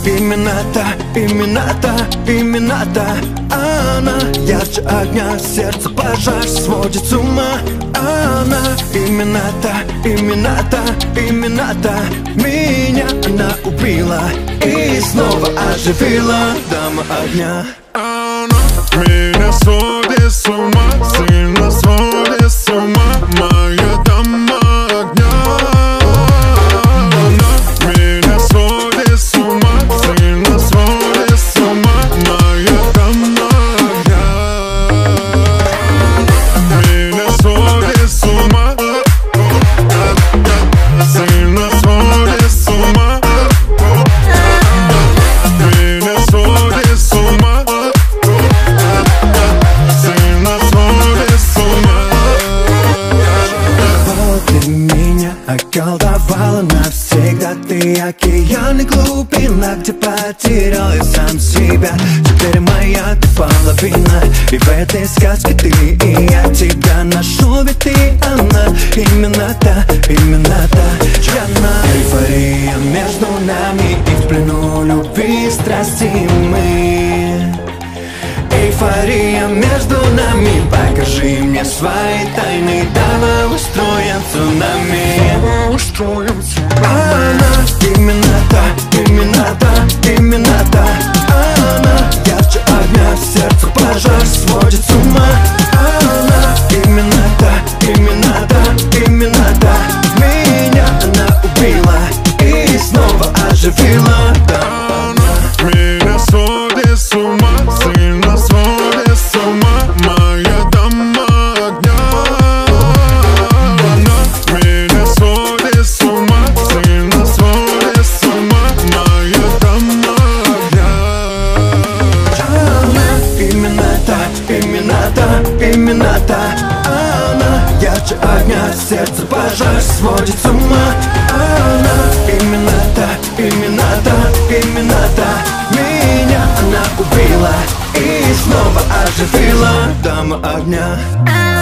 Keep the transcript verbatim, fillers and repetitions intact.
именно та, именно та, именно та. Она ярче огня, сердце пожар сводит с ума. Она именно та, именно та, именно та. Меня она убила и снова оживила. Дама огня. Она меня сводит с ума, сильно сводит с ума. Моя дама огня. Она меня сводит с ума, сильно сводит с ума. Моя дама огня. Меня сводит с ума, сильно сводит с ума. Меня сводит с ума. Околдовала навсегда ты, океаны глубина, где потерял я сам себя. Теперь моя ты половина, и в этой сказке ты и я тебя ношу, ведь ты она, именно та, именно та. Жена, эйфория между нами, и в плену любви страсти мы. Эйфория между нами, покажи мне свои тайны. Давай устроим цунами. Она именно та, именно та, именно та. Она ярче огня, сердце пожар сводит с ума. Она именно та, именно та, именно та. Меня она убила и снова оживила. Она меня сводит с ума, сильно сводит с ума. Моя дама огня. Она меня сводит с ума, сильно сводит с ума. Моя дама огня. Она именно та, именно та, именно та. Она ярче огня, сердце пожар сводит с ума. Она именно та, именно та, именно та. Меня она убила и снова оживила. Дама огня.